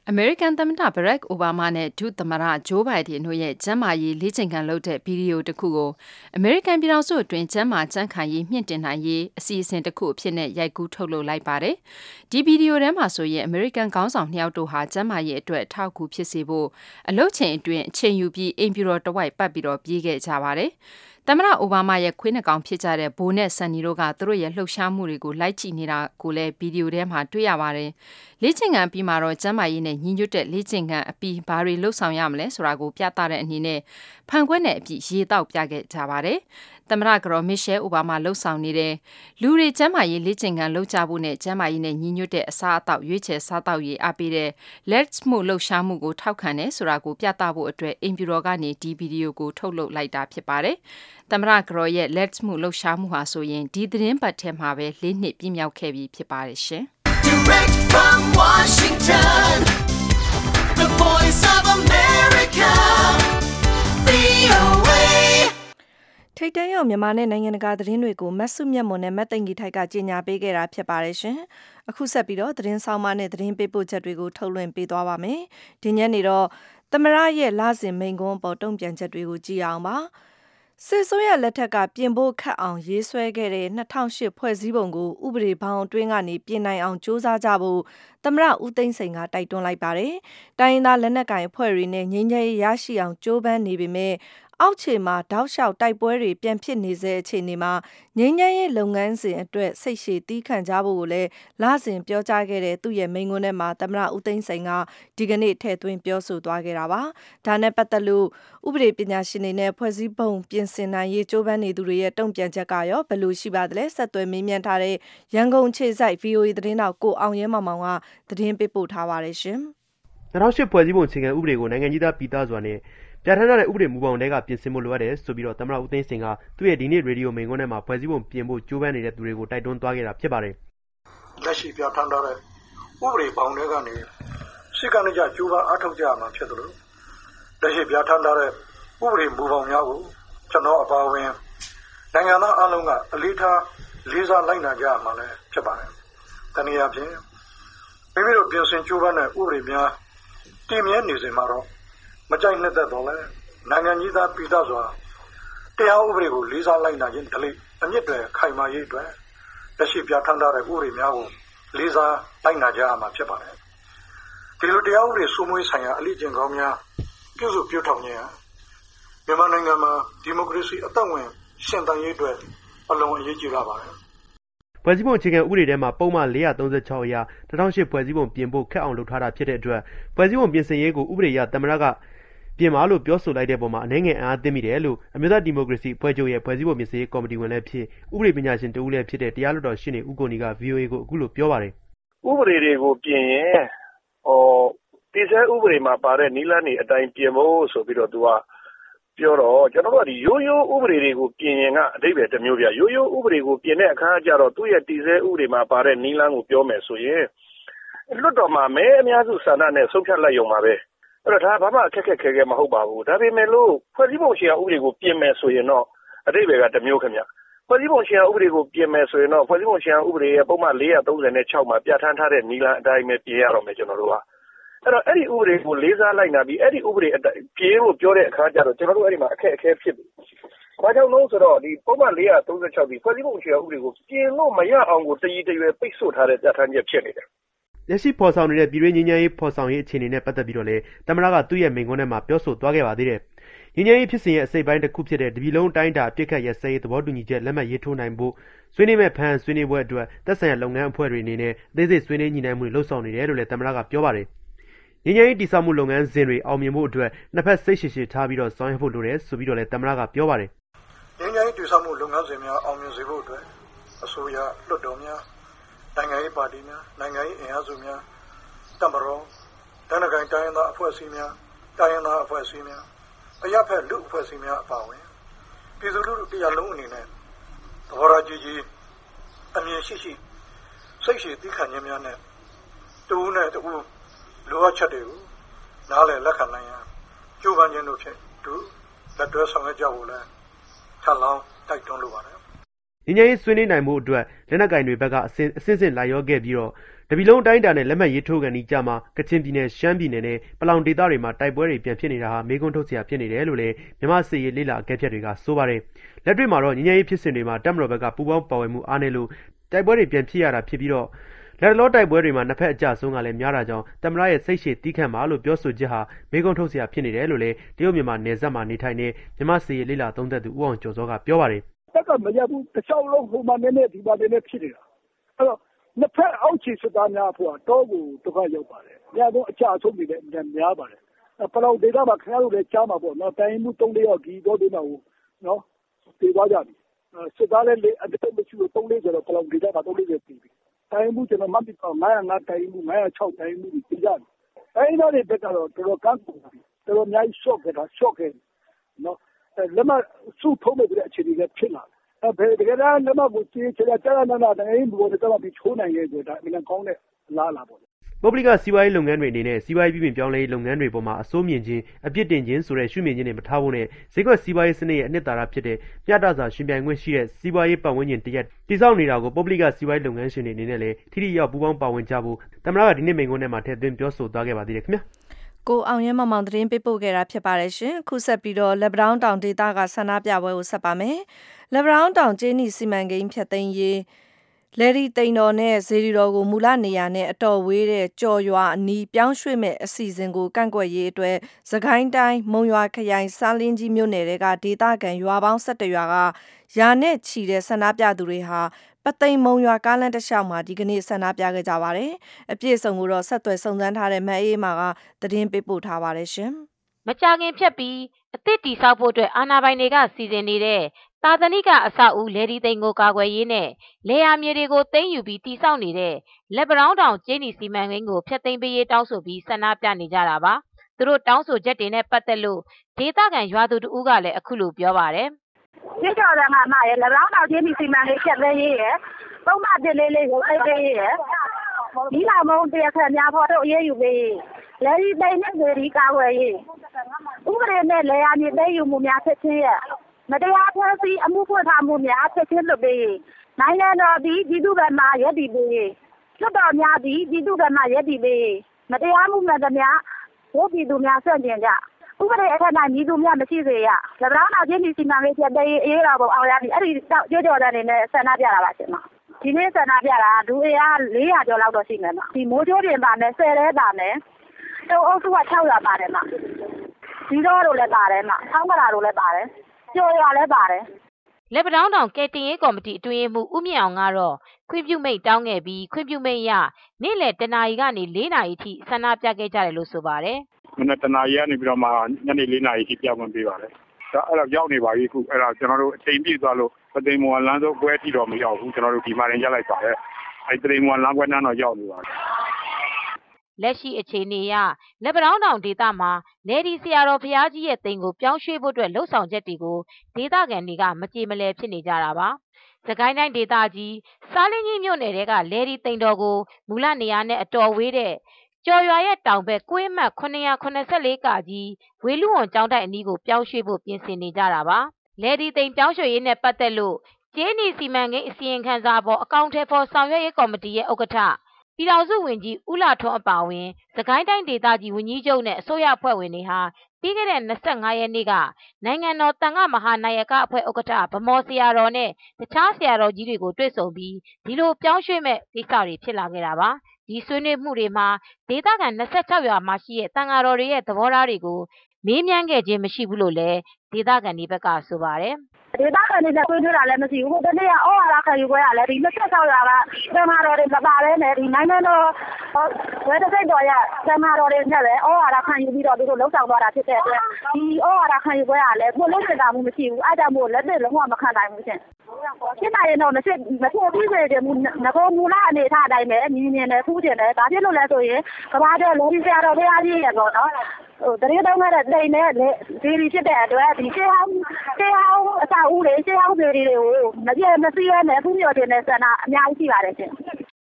အမေရိကန်သမ္မတ Barack Obama နဲ့ဒုသမ္မတ Joe Biden တို့ရဲ့ကျန်းမာရေးလေ့ကျင့်ခန်းလုပ်တဲ့ဗီဒီယိုတစ်ခုကိုအမေရိကန်ပြည်ထောင်စုအတွင်းကျန်းမာကြံ့ခိုင်ရေးမြင့်တင်နိုင်ရေးအစီအစဉ်တစ်ခုအဖြစ်နဲ့ရိုက်ကူးထုတ်လုပ်လိုက်ပါတယ်။ဒီဗီဒီယိုထဲမှာဆိုရင်အမေရိကန်ခေါင်းဆောင်2ယောက်တို့ဟာကျန်းမာရေးအတွက်ထောက်ကူဖြစ်စေဖို့အလုပ်ချိန်အတွင်းအချိန်ယူပြီးအိမ်ပြူတော်တစ်ဝိုက်ပတ်ပြီးတော့ပြေးခဲ့ကြပါတယ်။သမ္မတအိုဘားမားရဲ့ခွေးနှကောင်ဖြစ်ကြတဲ့ဘိုနဲ့ဆန်နီတို့ကသူတို့ရဲ့လှုပ်ရှားမှုတွေကိုလိုက်ကြည့်နေတာကိုလည်းဗီဒီယိုထဲမှာတွေ့ရပါတယ်။လေ့ကျင့်ခန်းပြီးမှတော့ကျန်းမာရေးနဲ့ညီညွတ်တဲ့လေ့ကျင့်ခန်းအပြီးဘာတွေလှုပ်ဆောင်ရမလဲဆိုတာကိုပြသတဲ့အနေနဲ့ဖန်ခွက်နဲ့အပြီးရေတောက်ပြခဲ့ကြပါတယ်။သမ္မတကတော်မစ်ရှဲအိုဘားမားလှုပ်ဆောင်နေတဲ့လူတွေကျန်းမာရေးလေ့ကျင့်ခန်းလုပ်ကြဖို့နဲ့ကျန်းမာရေးနဲ့ညီညွတ်တဲ့အစားအသောက်ရွေးချယ်စားသောက်ရေးအားပေးတဲ့ Let's Move လှုပ်ရှားမှုကိုထောက်ခံတယ်ဆိုတာကိုပြသဖို့အတွက်အိမ်ပြူတော်ကနေဒီဗီဒီယိုကိုထုတ်လုပ်လိုက်တာဖြစ်ပါတယ်။သမ္မတကတော်ရဲ့ Let's Move လှုပ်ရှားမှုဟာဆိုရင်ဒီသတင်းပတ်ထဲမှာပဲ4 နှစ်ပြည့်မြောက်ခဲ့ပြီဖြစ်ပါတယ်ရှင်။ Direct from Washington, the voice of America, VOA. ထိတ်တန့်ရောက်မြန်မာနဲ့နိုင်ငံတကာသတင်းတွေကိုမတ်စုမြတ်မွန်နဲ့မတ်သိန်ကြီးထိုက်ကကြေညာပေးခဲ့တာဖြစ်ပါတယ်ရှင်။အခုဆက်ပြီးတော့သတင်းဆောင်မနဲ့သတင်းပေးပို့ချက်တွေကိုထုတ်လွှင့်ပေးသွားပါမယ်။ဒီညနေတော့သမရရဲ့လစဉ်မိန်ကွန်းပေါ်တုံ့ပြန်ချက်တွေကိုကြည့်အောင်ပါ။စစ်ဆိုးရလက်ထက်ကပြင်ဖို့ခတ်အောင်ရေးဆွဲခဲ့တဲ့2008ဖွဲ့စည်းပုံကိုဥပဒေဘောင်အတွင်းကနေပြင်နိုင်အောင်စ조사ကြဖို့သမရဦးသိန်းစိန်ကတိုက်တွန်းလိုက်ပါတယ်။တိုင်းရင်းသားလက်နက်ကိုင်အဖွဲ့တွေနဲ့ငြိမ်းချမ်းရေးရရှိအောင်ကြိုးပမ်းနေပေမဲ့အောက်ခြေမှာတောက်လျှောက်တိုက်ပွဲတွေပြန်ဖြစ်နေစေအခြေအနေမှာငြိမ်းချမ်းရေးလုပ်ငန်းစဉ်အတွက်စိတ်ရှည်တီးခံကြဖို့ကိုလည်းလစဉ်ပြောကြားခဲ့တဲ့သူ့ရဲ့မိန့်ခွန်းထဲမှာသမ္မတဦးသိန်းစိန်ကဒီကနေ့ထည့်သွင်းပြောဆိုသွားခဲ့တာပါ။ဒါနဲ့ပတ်သက်လို့ဥပဒေပညာရှင်တွေနဲ့ဖွဲ့စည်းပုံပြင်ဆင်နိုင်ရေးကြိုးပမ်းနေသူတွေရဲ့တုံ့ပြန်ချက်ကရောဘယ်လိုရှိပါသလဲဆက်သွယ်မေးမြန်းထားတဲ့ရန်ကုန်ခြေစိုက် VOA သတင်းတောက်ကိုအောင်ရဲမောင်မောင်ကသတင်းပေးပို့ထားပါတယ်ရှင်။2008ဖွဲ့စည်းပုံအခြေခံဥပဒေကိုနိုင်ငံကြီးသားပြည်သားစွာနဲ့ပြဋ္ဌာန်းထားတဲ့ဥပဒေမူဘောင်တွေကပြင်ဆင်ဖို့လိုအပ်တယ်ဆိုပြီးတော့သမ္မတဦးသိန်းစိန်ကသူ့ရဲ့ဒီနေ့ရေဒီယိုမိန့်ခွန်းထဲမှာဖွဲ့စည်းပုံပြင်ဖို့ကြိုးပမ်းနေတဲ့သူတွေကိုတိုက်တွန်းသွားခဲ့တာဖြစ်ပါတယ်။လက်ရှိပြဋ္ဌာန်းထားတဲ့ဥပဒေဘောင်တွေကနေစစ်ကောင်စီကကြိုးပမ်းအားထုတ်ကြရမှာဖြစ်တယ်လို့လက်ရှိပြဋ္ဌာန်းထားတဲ့ဥပဒေမူဘောင်များကိုကျွန်တော်အပါအဝင်နိုင်ငံသားအလုံးကအလေးထားလေးစားလိုက်နာကြရမှာလည်းဖြစ်ပါတယ်။တနည်းအားဖြင့်မိမိတို့ပြင်ဆင်ကြိုးပမ်းတဲ့ဥပဒေများတည်မြဲနေစဉ်မှာတော့မကြိုက်နှစ်သက်တော့လဲနိုင်ငံကြီးသားပြည်သားစွာတရားဥပဒေကိုလေးစားလိုက်နာခြင်းတလိအမြင့်တွေခိုင်မာရေးအတွက်လက်ရှိပြဋ္ဌာန်းထားတဲ့ဥပဒေများကိုလေးစားလိုက်နာကြရမှာဖြစ်ပါတယ်။ဒီလိုတရားဥပဒေစိုးမိုးဆိုင်ရာအလေးကျင့်ကောင်းများပြုစုပြောင်းထောင်ခြင်းဟာမြန်မာနိုင်ငံမှာဒီမိုကရေစီအသက်ဝင်ရှင်သန်ရေးအတွက်အလွန်အရေးကြီးလာပါတယ်။ဖွဲ့စည်းပုံအခြေခံဥပဒေထဲမှာပုံမှန်436အရ2008ဖွဲ့စည်းပုံပြင်ဖို့ခက်အောင်လုပ်ထားတာဖြစ်တဲ့အတွက်ဖွဲ့စည်းပုံပြင်ဆင်ရေးကိုဥပဒေအရသမ္မတကပြင်မာလို့ပြောဆိုလိုက်တဲ့ပုံမှာအနေငယ်အားသိမိတယ်လို့အမျိုးသားဒီမိုကရေစီအဖွဲ့ချုပ်ရဲ့ဖွဲ့စည်းပုံပြင်ဆင်ရေးကော်မတီဝင်လည်းဖြစ်ဥပဒေပညာရှင်တဦးလည်းဖြစ်တဲ့တရားလွှတ်တော်ရှေ့နေဦးကိုနီက VOA ကိုအခုလိုပြောပါတယ်။ဥပဒေတွေကိုပြင်ရင်တည်ဆဲဥပဒေမှာပါတဲ့နည်းလမ်းတွေအတိုင်းပြင်ဖို့ဆိုပြီးတော့သူကပြောတော့ကျွန်တော်တို့ကဒီရိုးရိုးဥပဒေတွေကိုပြင်ရင်ကအဓိပ္ပာယ်တစ်မျိုးပြရိုးရိုးဥပဒေကိုပြင်တဲ့အခါကျတော့သူ့ရဲ့တည်ဆဲဥပဒေမှာပါတဲ့နည်းလမ်းကိုပြောမယ်ဆိုရင်လွှတ်တော်မှာမဲအများစုဆန္ဒနဲ့ဆုံးဖြတ်လိုက်ရုံပါပဲအဲ့တော့ဒါဘာမှအခက်ခဲမဟုတ်ပါဘူးဒါပေမဲ့လို့ဖွဲ့စည်းပုံအခြေခံဥပဒေကိုပြင်မယ်ဆိုရင်တော့အဓိပ္ပာယ်ကတစ်မျိုးခင်ဗျဖွဲ့စည်းပုံအခြေခံဥပဒေကိုပြင်မယ်ဆိုရင်တော့ဖွဲ့စည်းပုံအခြေခံဥပဒေရဲ့ပုံမှန်436မှာပြဋ္ဌာန်းထားတဲ့နည်းလမ်းအတိုင်းပဲပြင်ရတော့မယ်ကျွန်တော်တို့ကအဲ့တော့အဲ့ဒီဥပဒေကိုလေးစားလိုက်နာပြီးအဲ့ဒီဥပဒေပြင်လို့ပြောတဲ့အခါကျတော့ကျွန်တော်တို့အဲ့ဒီမှာအခက်အခဲဖြစ်ပြီ။ဘာကြောင့်လဲဆိုတော့ဒီပုံမှန်436ဒီဖွဲ့စည်းပုံအခြေခံဥပဒေကိုပြင်လို့မရအောင်ကိုတည်တရွယ်ပိတ်ဆို့ထားတဲ့ပြဋ္ဌာန်းချက်ဖြစ်နေတယ်။လက်ရှိဖော်ဆောင်နေတဲ့ပြည်တွင်းငြိမ်းချမ်းရေးဖော်ဆောင်ရေးအခြေအနေနဲ့ပတ်သက်ပြီးတော့လေသမ္မတကသူ့ရဲ့မိန့်ခွန်းထဲမှာပြောဆိုသွားခဲ့ပါသေးတယ်။ငြိမ်းချမ်းရေးဖြစ်စဉ်ရဲ့အစိပ်ပိုင်းတစ်ခုဖြစ်တဲ့တပြည်လုံးတိုင်းတာအပြစ်ခတ်ရစဲရေးသဘောတူညီချက်လက်မှတ်ရေးထိုးနိုင်ဖို့ဆွေးနွေးမဲ့ဖန်ဆွေးနွေးပွဲအတွက်သက်ဆိုင်ရာလုပ်ငန်းအဖွဲ့တွေအနေနဲ့အသေးစိတ်ဆွေးနွေးညှိနှိုင်းမှုတွေလှုပ်ဆောင်နေတယ်လို့လည်းသမ္မတကပြောပါတယ်။ငြိမ်းချမ်းရေးတည်ဆောက်မှုလုပ်ငန်းစဉ်တွေအောင်မြင်ဖို့အတွက်နှစ်ဖက်စိတ်ရှည်ထားပြီးတော့ဆောင်ရွက်ဖို့လိုတယ်ဆိုပြီးတော့လည်းသမ္မတကပြောပါတယ်။ငြိမ်းချမ်းရေးတည်ဆောက်မှုလုပ်ငန်းစဉ်များအောင်မြင်စေဖို့အတွက်အစိုးရလွှတ်တော်များနိုင်ငံရေးပါတီများနိုင်ငံရေးအင်အားစုများတပ်မတော်ဒဏ္ဍကိုင်တိုင်းရင်းသားအဖွဲ့အစည်းများတိုင်းရင်းသားအဖွဲ့အစည်းများအရပ်ဖက်လူအဖွဲ့အစည်းများအပါအဝင်ပြည်သူလူထုတရားလုံးအနေနဲ့သဘောထားကြီးကြီးအမြင်ရှိရှိစိတ်ရှည်သိခံခြင်းများနဲ့တူနဲ့တူလိုအပ်ချက်တွေကိုနားလည်လက်ခံနိုင်ရန်ကြိုးပမ်းခြင်းတို့ဖြင့်တူလက်တွဲဆောင်ရွက်ကြဖို့လဲထပ်လောင်းတိုက်တွန်းလိုပါတယ်ငငြိမ်းချမ်းရေးဆွေးနွေးနိုင်မှုအတွက်လက်နက်ကင်တွေဘက်ကအစစ်လိုက်ရောခဲ့ပြီးတော့တပီလုံးတိုင်းတာနဲ့လက်မှတ်ရေးထိုးကန်ဒီကြမှာကချင်ပြည်နယ်ရှမ်းပြည်နယ်နဲ့ပလောင်ဒေသတွေမှာတိုက်ပွဲတွေပြန်ဖြစ်နေတာဟာမေးခွန်းထုတ်စရာဖြစ်နေတယ်လို့လည်းမြန်မာစစ်ရေးလေ့လာအကဲဖြတ်တွေကဆိုပါတယ်လက်တွေ့မှာတော့ငြိမ်းချမ်းရေးဖြစ်စဉ်တွေမှာတပ်မတော်ဘက်ကပူးပေါင်းပါဝင်မှုအားနည်းလို့တိုက်ပွဲတွေပြန်ဖြစ်ရတာဖြစ်ပြီးတော့လက်လောတိုက်ပွဲတွေမှာနှစ်ဖက်အကြဆုံးကလည်းများတာကြောင့်တမရရဲ့စိတ်ရှည်တီးခတ်မှာလို့ပြောဆိုချက်ဟာမေးခွန်းထုတ်စရာဖြစ်နေတယ်လို့လည်းတရုတ်မြန်မာနယ်စပ်မှာနေထိုင်နေမြန်မာစစ်ရေးလေ့လာသုံးသပ်သူဦးအောင်ကျော်စောကပြောပါတယ်တက်ကမရဘူးတစ်ချောင်းလုံးဟိုမှာနည်းနည်းဒီမှာနည်းနည်းဖြစ်နေတာအဲ့တော့နှစ်ဖက်အောက်ခြေစစ်သားများဖို့တော့ကိုဒုက္ခရောက်ပါတယ်။ညတော့အချအဆုံးတွေလည်းများပါတယ်။ပလောင်ဒေသမှာခင်ဗျားတို့လည်းကြားမှာပေါ့နော်။တိုင်းမှု3-4ယောက်ဒီတော့ဒီမှာနော်ပြေးသွားကြပြီ။စစ်သားလည်းအတက်မရှိဘူး3-4ဆိုတော့ပလောင်ဒေသမှာ3-4ပြေးပြီ။တိုင်းမှုကျွန်တော်မှတ်ပြီးတော့905တိုင်းမှု906တိုင်းမှုပြေးကြပြီ။အဲဒီတော့ဒီဘက်ကတော့တော်တော်ကန့်ကုန်ပြီ။တော်တော်အများကြီး shock ခဲ့နော်။လက်မစုထုံးမဲ့တဲ့အခြေအနေလည်းဖြစ်လာတယ်။တကယ်တမ်းလက်မကိုကျေးချင်တဲ့နာနာတိုင်းဘူတော့တော့ပြီးချိုးနိုင်ခဲ့ကြတာအမှန်ကောင်းတဲ့လားပေါ့ပုဂ္ဂလိကစီးပွားရေးလုပ်ငန်းတွေအနေနဲ့စီးပွားရေးပြည်ပြောင်းလဲရေးလုပ်ငန်းတွေပေါ်မှာအစိုးမြင်ခြင်းအပြစ်တင်ခြင်းဆိုတဲ့ရှုမြင်ခြင်းတွေမထားဖို့နဲ့ဈေးကွက်စီးပွားရေးစနစ်ရဲ့အနှစ်သာရဖြစ်တဲ့မျှတစွာရှင်ပြိုင်ခွင့်ရှိတဲ့စီးပွားရေးပတ်ဝန်းကျင်တရက်တည်ဆောက်နေတာကိုပုဂ္ဂလိကစီးပွားရေးလုပ်ငန်းရှင်တွေအနေနဲ့လည်းထိထိရောက်ပူးပေါင်းပါဝင်ကြဖို့သမ္မတကဒီနေ့မိန့်ခွန်းထဲမှာထည့်သွင်းပြောဆိုသွားခဲ့ပါသေးတယ်ခင်ဗျာကိုအောင်ရဲမောင်သတင်းပေးပို့ခဲ့တာဖြစ်ပါတယ်ရှင်ခုဆက်ပြီးတော့လက်ဗရောင်းတောင်ဒေသကဆန္ဒပြပွဲကိုဆက်ပါမယ်လက်ဗရောင်းတောင်ကျင်းနီစီမံကိန်းဖြတ်သိမ်းရေးလယ်ရီတိန်တော်နဲ့ဇေဒီတော်ကိုမူလနေရာနဲ့အတော်ဝေးတဲ့ကြော်ရွာအနီးပြောင်းရွှေ့မဲ့အစီအစဉ်ကိုကန့်ကွက်ရေးအတွက်စကိုင်းတိုင်းမုံရွာခရိုင်စားလင်းကြီးမြို့နယ်ကဒေသခံရွာပေါင်း17ရွာကရာနဲ့ချီတဲ့ဆန္ဒပြသူတွေဟာပသိမ်မုံရွာကားလမ်းတစ်လျှောက်မှာဒီကနေ့ဆန္ဒပြခဲ့ကြပါတယ်။အပြည့်အစုံကိုတော့ဆက်သွယ်စုံစမ်းထားတဲ့မအေးမာကသတင်းပေးပို့ထားပါတယ်ရှင်။မကြာခင်ဖြတ်ပြီးအသစ်တီဆောက်ဖို့အတွက်အာဏာပိုင်တွေကစီစဉ်နေတဲ့သာသနိကအဆောက်အဦလေဒီသိန်းကိုကာကွယ်ရေးနဲ့လေယာမြေတွေကိုသိမ်းယူပြီးတီဆောက်နေတဲ့လက်ဗရောင်းတောင်ကျင်းနီစီမံကိန်းကိုဖျက်သိမ်းပေးရေးတောင်းဆိုပြီးဆန္ဒပြနေကြတာပါ။သူတို့တောင်းဆိုချက်တွေနဲ့ပတ်သက်လို့ဒေသခံရွာသူတို့ကလည်းအခုလိုပြောပါတယ်။ဒီကြော်တဲ့မှာရဲ့လက်ဗရောင်းတောင်ကျင်းနီစီမံကိန်းဖျက်သိမ်းရေးရဲ့ပုံမှန်တင်လေးကိုသိမ်းပေးရေးရဲ့ဒီလာမုံတရားခံများဖို့တို့အရေးယူပေးလေဒီသိန်းနဲ့လေဒီကာကွယ်ရေးဥပဒေနဲ့လေယာမြေသိမ်းယူမှုများဖြစ်ခြင်းရဲ့မတရားဖျက်ဆီးအမှုဖွင့်ထားမှုများဖြစ်ခြင်းလုပ်ပေးနိုင်ငံတော်သည်ပြည်သူ့ဘက်မှရည်တည်ပေးလွှတ်တော်များသည်ပြည်သူ့ဘက်မှရည်တည်ပေးမတရားမှုမှန်သမျှဘို့ပြည်သူများဆွန့်ကျင်ကြဥပဒေအထက်၌ပြည်သူများမရှိစေရလက်ဗရောင်းတော်ကျင်းဒီစီမံကိန်းဖြတ်သိမ်းရေးအေးတော်ပုံအောင်ရသည်အဲ့ဒီကြော်တဲ့အနေနဲ့ဆန္ဒပြတာပါရှင်မဒီနေ့ဆန္ဒပြတာလူအင်အား400ကျော်လောက်တော့ရှိမယ်မဒီမိုးချိုးတင်ပါမယ်10လဲပါမယ်တုံအုပ်စုက600ပါတယ်မဒီတော့တို့လည်းပါတယ်မဆောင်းကလာတို့လည်းပါတယ်ကျော်ရလည်းပါတယ်လက်ဗရောင်းတောင်ကယ်တင်ရေးကော်မတီအတွင်းမှုဦးမြင့်အောင်ကတော့ခွင့်ပြုမိတ်တောင်းခဲ့ပြီးခွင့်ပြုမိတ်ရနေ့လယ်တနာရီကနေ4နာရီထိဆန္ဒပြခဲ့ကြတယ်လို့ဆိုပါတယ်မနေ့တနာရီကနေပြီးတော့မှညနေ4နာရီထိပြဝင်ပေးပါတယ်ဒါအဲ့တော့ရောက်နေပါပြီခုအဲ့ဒါကျွန်တော်တို့အချိန်ပြည့်သွားလို့ပသိမ်မော်လမ်းစုံပွဲထိတော့မရောက်ဘူးကျွန်တော်တို့ဒီမှာရင်ရလိုက်ပါတယ်အဲ့ပသိမ်မော်လမ်းပွဲနားတော့ရောက်နေပါတယ်လက်ရှိအခြေအနေအရလက်ဗရောင်းတောင်ဒေသမှာလေဒီဆရာတော်ဘုရားကြီးရဲ့တိမ်ကိုပြောင်းရွှေ့ဖို့အတွက်လှုံ့ဆော်ချက်တွေကိုဒေသခံတွေကမကြေမလည်ဖြစ်နေကြတာပါ။စကိုင်းတိုင်းဒေသကြီးစားလင်းကြီးမြို့နယ်ကလေဒီတိမ်တော်ကိုမူလနေရာနဲ့အတော်ဝေးတဲ့ကျော်ရွာရဲ့တောင်ဘက်ကွင်းမှတ်984ကကြီးဝေလူဝွန်ကျောင်းတိုက်အနီးကိုပြောင်းရွှေ့ဖို့ပြင်ဆင်နေကြတာပါ။လေဒီတိမ်ပြောင်းရွှေ့ရေးနဲ့ပတ်သက်လို့ကျင်းနီစီမံကိန်းအစီရင်ခံစာပေါ်အကောင့်ထဲပေါ်ဆောင်ရွက်ရေးကော်မတီရဲ့ဥက္ကဋ္ဌပြည်ထောင်စုဝန်ကြီးဦးလာထွန်းအပါအဝင်စကိုင်းတိုင်းဒေသကြီးဝန်ကြီးချုပ်နဲ့အစိုးရအဖွဲ့ဝင်တွေဟာပြီးခဲ့တဲ့25ရက်နေ့ကနိုင်ငံတော်တန်ခါမဟာနာယကအဖွဲ့ဥက္ကဋ္ဌဗမော်ဆရာတော်နဲ့တခြားဆရာတော်ကြီးတွေကိုတွေ့ဆုံပြီးဒီလိုပြောင်းရွှေ့မဲ့ကိစ္စတွေဖြစ်လာခဲ့တာပါဒီဆွေးနွေးမှုတွေမှာဒေသခံ26ရွာမှာရှိတဲ့တန်ဃာတော်တွေရဲ့သဘောထားတွေကိုမေးမြန်းခဲ့ခြင်းမရှိဘူးလို့လည်းဒေသခံတွေဘက်ကဆိုပါတယ်ဒေသခံတွေလည်းဆွေးနွေးတာလည်းမရှိဘူး။ဒီနေ့ကဩဝါဒခံယူပွဲကလည်းဒီ26ရွာကသံဃာတော်တွေမပါဘဲနဲ့ဒီနိုင်ငံတော်ဝဲတစိတ်တော်ရသံဃာတော်တွေနဲ့လည်းဩဝါဒခံယူပြီးတော့သူတို့လှုပ်ဆောင်သွားတာဖြစ်တဲ့အတွက်ဒီဩဝါဒခံယူပွဲကလည်းကိုလုံးစင်တာမှုမရှိဘူး။အဲဒါမို့လက်တွေ့လုံးဝမခံနိုင်ဘူးရှင်။ဖြစ်နိုင်ရင်တော့မဖြစ်ပြီးစေတယ်ငကောမူလအနေထားအတိုင်းပဲမြင်နဲ့ဖူးကျင်တယ်။ဒါဖြစ်လို့လဲဆိုရင်ကဘာကျော်လုံးဆရာတော်ဘုရားကြီးရဲ့ပေါ့နော်။တရေတောင်းတဲ့တိမ်နဲ့ဒီဒီဖြစ်တဲ့အတွက်ဒီရှေးဟောင်းအစာဦးတွေရှေးဟောင်းတွေတွေကိုမပြည့်မစည်းရနဲ့ဖူးမြော်တင်တဲ့ဆန္ဒအများကြီးရှိပါတယ်ရှင်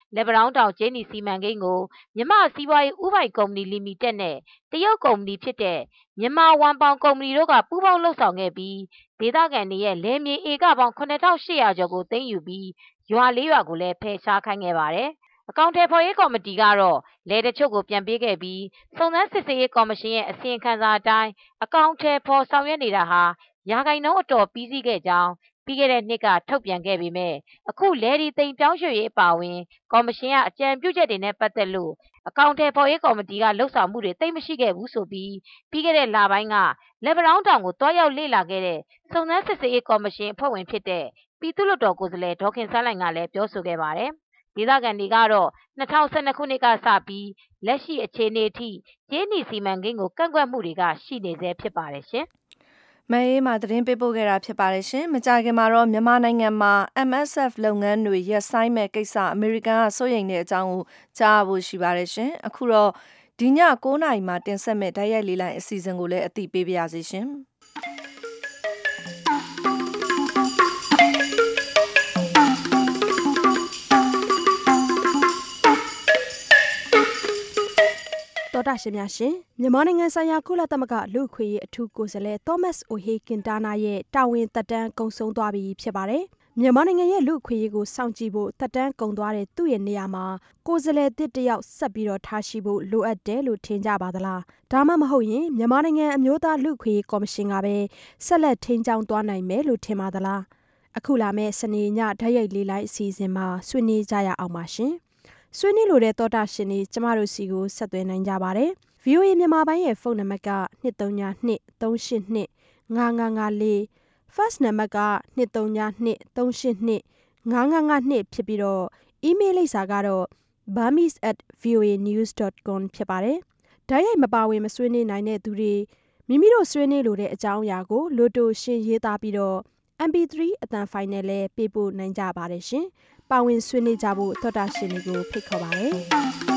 လက်ပံတောင်းတောင်ကျင်းနီစီမံကိန်းကိုမြန်မာစီးပွားရေးဥပိုင်ကုမ္ပဏီလီမိတက်နဲ့တရုတ်ကုမ္ပဏီဖြစ်တဲ့မြန်မာဝမ်ပေါင်ကုမ္ပဏီတို့ကပူးပေါင်းလှုပ်ဆောင်ခဲ့ပြီးဒေသခံတွေရဲ့လယ်မြေဧကပေါင်း 9800 ကျော်ကိုသိမ်းယူပြီးရွာ 4 ရွာကိုလည်းဖယ်ရှားခိုင်းခဲ့ပါတယ်။အကောင့်ထဲဖော်ရေးကော်မတီကတော့လယ်တချို့ကိုပြန်ပေးခဲ့ပြီးစုံစမ်းစစ်ဆေးရေးကော်မရှင်ရဲ့အစီရင်ခံစာအတိုင်းအကောင့်ထဲဖော်ဆောင်ရွက်နေတာဟာရာခိုင်နှုန်းအတော်ပြီးစီးခဲ့ကြောင်းပြီးခဲ့တဲ့နှစ်ကထုတ်ပြန်ခဲ့ပေမဲ့အခုလယ်ဒီသိမ်ပြောင်းရွှေ့ရေးအပါအဝင်ကော်မရှင်ကအကြံပြုချက်တွေနဲ့ပတ်သက်လို့အကောင့်ထဲဖော်ရေးကော်မတီကလှုပ်ဆောင်မှုတွေသိမရှိခဲ့ဘူးဆိုပြီးပြီးခဲ့တဲ့လပိုင်းကလက်ပံတောင်းတောင်ကိုတွားရောက်လေ့လာခဲ့တဲ့စုံစမ်းစစ်ဆေးရေးကော်မရှင်အဖွဲ့ဝင်ဖြစ်တဲ့ပြည်သူ့လွှတ်တော်ကိုယ်စားလှယ်ဒေါခင်စန်းလိုင်ကလည်းပြောဆိုခဲ့ပါတယ်။ဒေသခံတွေကတော့2012ခုနှစ်ကစပြီးလက်ရှိအခြေအနေအထိကျေးနီစီမံကိန်းကိုကန့်ကွက်မှုတွေကရှိနေဆဲဖြစ်ပါတယ်ရှင်။မအေးမှာသတင်းပေးပို့ခဲ့တာဖြစ်ပါတယ်ရှင်။မကြာခင်မှာတော့မြန်မာနိုင်ငံမှာ MSF လုပ်ငန်းတွေရပ်ဆိုင်းမဲ့ကိစ္စအမေရိကန်ကစိုးရိမ်တဲ့အကြောင်းကိုကြားဖို့ရှိပါတယ်ရှင်။အခုတော့ဒီည9:00 နာရီမှာတင်ဆက်မဲ့ဓာတ်ရိုက်လေးလိုင်းအစီအစဉ်ကိုလည်းအသိပေးပါရစေရှင်။တော်တာရှင်များရှင်မြန်မာနိုင်ငံဆိုင်ရာကုလသမဂ္ဂလူ့အခွင့်အရေးအထူးကိုယ်စားလှယ်သောမတ်အိုဟေကင်တာနာရဲ့တာဝန်သက်တမ်းကုန်ဆုံးသွားပြီဖြစ်ပါတယ်။မြန်မာနိုင်ငံရဲ့လူ့အခွင့်အရေးကိုစောင့်ကြည့်ဖို့သက်တမ်းကုန်သွားတဲ့သူ့ရဲ့နေရာမှာကိုယ်စားလှယ်တစ်တယောက်ဆက်ပြီးတော့ထားရှိဖို့လိုအပ်တယ်လို့ထင်ကြပါသလား။ဒါမှမဟုတ်ရင်မြန်မာနိုင်ငံအမျိုးသားလူ့အခွင့်အရေးကော်မရှင်ကပဲဆက်လက်ထိန်းကျောင်းသွားနိုင်မယ်လို့ထင်ပါသလား။အခုလာမယ့်စနေညဓာတ်ရိုက်လေးလိုင်းအစီအစဉ်မှာဆွေးနွေးကြရအောင်ပါရှင်။ဆွေးနွေးလိုတဲ့သောတာရှင်တွေကျမတို့စီကိုဆက်သွယ်နိုင်ကြပါတယ်။ VOA မြန်မာပိုင်းရဲ့ဖုန်းနံပါတ်က2323825554 Fax နံပါတ်က2323825552ဖြစ်ပြီးတော့ email လိပ်စာကတော့ burmese@voanews.com ဖြစ်ပါတယ်။ဓာတ်ရိုက်မပါဝင်မဆွေးနွေးနိုင်တဲ့သူတွေမိမိတို့ဆွေးနွေးလိုတဲ့အကြောင်းအရာကိုလိုတိုရှင်းရေးသားပြီးတော့ MP3 အသံဖိုင်နဲ့လည်းပေးပို့နိုင်ကြပါတယ်ရှင်။ပါဝင်ဆွေးနွေးကြဖို့သောတာရှင်တွေကိုဖိတ်ခေါ်ပါတယ်။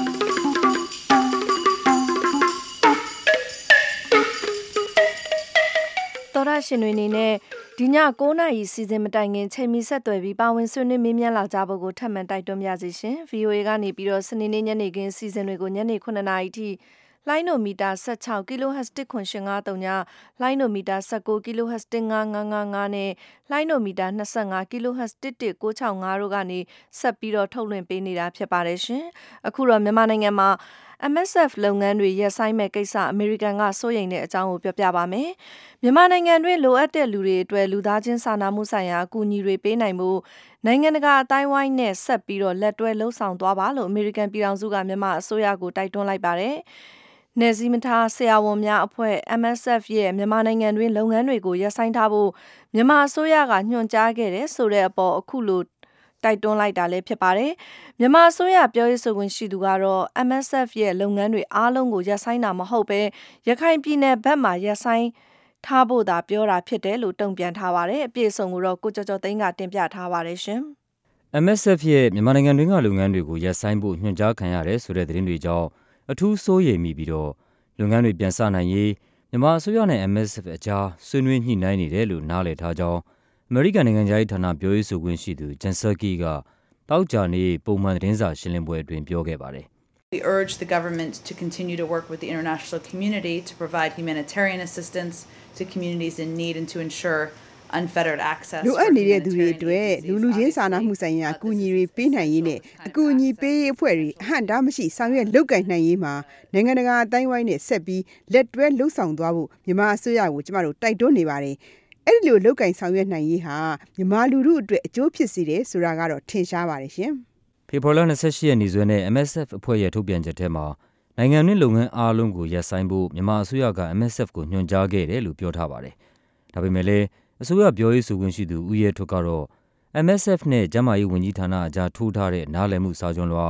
သောတာရှင်တွေအနေနဲ့ဒီည9:00 နာရီစီစဉ်မတိုင်ခင်ချိန်မီဆက်သွယ်ပြီးပါဝင်ဆွေးနွေးမေးမြန်းလာကြဖို့ကိုထပ်မံတိုက်တွန်းပါရစေရှင်။ VOA ကနေပြီးတော့စနေနေ့ညနေခင်းစီစဉ်တွေကိုညနေ9:00 နာရီထိလိုင်းနိုမီတာ16 kHz 1.853ညလိုင်းနိုမီတာ19 kHz 15555နဲ့လိုင်းနိုမီတာ25 kHz 11965တို့ကနေဆက်ပြီးတော့ထုတ်လွှင့်ပေးနေတာဖြစ်ပါတယ်ရှင်။အခုတော့မြန်မာနိုင်ငံမှာMSF လုပ်ငန်းတွေရပ်ဆိုင်းမဲ့ကိစ္စအမေရိကန်ကစိုးရိမ်တဲ့အကြောင်းကိုပြောပြပါမယ်။မြန်မာနိုင်ငံတွင်လိုအပ်တဲ့လူတွေအတွက်လူသားချင်းစာနာမှုဆိုင်ရာအကူအညီတွေပေးနိုင်ဖို့နိုင်ငံတကာအတိုင်းဝိုင်းနဲ့ဆက်ပြီးတော့လက်တွဲလှုပ်ဆောင်သွားပါလို့အမေရိကန်ပြည်ထောင်စုကမြန်မာအစိုးရကိုတိုက်တွန်းလိုက်ပါတယ်။နယ်စည်းမထားဆရာဝန်များအဖွဲ့ MSF ရဲ့မြန်မာနိုင်ငံတွင်လုပ်ငန်းတွေကိုရပ်ဆိုင်းထားဖို့မြန်မာအစိုးရကညွှန်ကြားခဲ့တဲ့ဆိုတဲ့အပေါ်အခုလိုတိုက်တွန်းလိုက်တာလည်းဖြစ်ပါတယ်။မြန်မာအစိုးရပြောရေးဆိုခွင့်ရှိသူကတော့ MSF ရဲ့လုပ်ငန်းတွေအားလုံးကိုရပ်ဆိုင်းတာမဟုတ်ပဲရခိုင်ပြည်နယ်ဘက်မှာရပ်ဆိုင်းထားဖို့သာပြောတာဖြစ်တယ်လို့တုံ့ပြန်ထားပါတယ်။အပြည့်အစုံကိုတော့ကိုကျော်ကျော်သိန်းကတင်ပြထားပါတယ်ရှင်။ MSF ရဲ့မြန်မာနိုင်ငံတွင်းကလုပ်ငန်းတွေကိုရပ်ဆိုင်းဖို့ညွှန်ကြားခံရတယ်ဆိုတဲ့သတင်းတွေကြောင့်အထူးစိုးရိမ်မိပြီးတော့လုပ်ငန်းတွေပြန်စနိုင်ရေးမြန်မာအစိုးရနဲ့ MSF အကြားဆွေးနွေးညှိနှိုင်းနေတယ်လို့နားလည်ထားကြောင်းအမေရိကန်နိုင်ငံခြားရေးဌာနပြောရေးဆိုခွင့်ရှိသူ Jen Psaki ကတောက်ကြနေ့ပုံမှန်သတင်းစာရှင်းလင်းပွဲအတွင်းပြောခဲ့ပါတယ်။ We urge the government to continue to work with the international community to provide humanitarian assistance to communities in need and to ensure unfettered access လိုအပ်နေတဲ့သူတွေအတွက်လူချင်းစာနာမှုဆိုင်ရာအကူအညီတွေပေးနိုင်ရေးနဲ့အကူအညီပေးရေးအဖွဲ့တွေအဟန့်အတားမရှိဆောင်ရွက်လုပ်ကိုင်နိုင်ရေးမှာနိုင်ငံတကာအတိုင်းဝိုင်းနဲ့ဆက်ပြီးလက်တွဲလှုပ်ဆောင်သွားဖို့မြန်မာအစိုးရကိုကျမတို့တိုက်တွန်းနေပါတယ်။အဲ့ဒီလိုလုပ်ကိုင်ဆောင်ရွက်နိုင်ရေးဟာမြန်မာလူထုအတွက်အကျိုးဖြစ်စေတယ်ဆိုတာကတော့ထင်ရှားပါတယ်ရှင်။ဖေဖော်ဝါရီ 28 ရက်နေ့စွဲနဲ့ MSF အဖွဲ့ရဲ့ထုတ်ပြန်ချက်ထဲမှာနိုင်ငံတွင်းလုပ်ငန်းအားလုံးကိုရပ်ဆိုင်းဖို့မြန်မာအစိုးရက MSF ကိုညွှန်ကြားခဲ့တယ်လို့ပြောထားပါတယ်။ဒါပေမဲ့လည်းအစိုးရပြောရေးဆိုခွင့်ရှိသူဦးရဲထွဋ်ကတော့ MSF နဲ့ကျန်းမာရေးဝန်ကြီးဌာနအကြားထိုးထားတဲ့နားလည်မှုစာချွန်လွှာ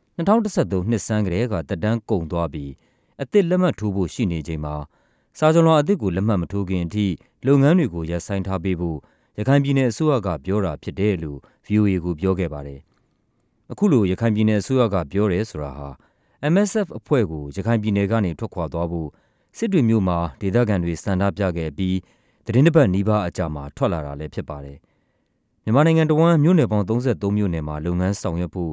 2013နှစ်ဆန်းကတည်းကတက်တန်းကုန်သွားပြီးအသစ်လက်မှတ်ထိုးဖို့ရှိနေချိန်မှာစာချွန်လွှာအသစ်ကိုလက်မှတ်မထိုးခင်အထိလုပ်ငန်းတွေကိုရပ်ဆိုင်းထားပေးဖို့ရခိုင်ပြည်နယ်အစိုးရကပြောတာဖြစ်တယ်လို့ VOA ကိုပြောခဲ့ပါတယ်။အခုလိုရခိုင်ပြည်နယ်အစိုးရကပြောတယ်ဆိုတာဟာ MSF အဖွဲ့ကိုရခိုင်ပြည်နယ်ကနေထွက်ခွာသွားဖို့စစ်တွေမြို့မှာဒေသခံတွေဆန္ဒပြခဲ့ပြီးသတင်းတစ်ပတ်နီးပါးအကြာမှာထွက်လာတာလည်းဖြစ်ပါတယ်။မြန်မာနိုင်ငံတဝန်းမြို့နယ်ပေါင်း33မြို့နယ်မှာလုပ်ငန်းဆောင်ရွက်ဖို့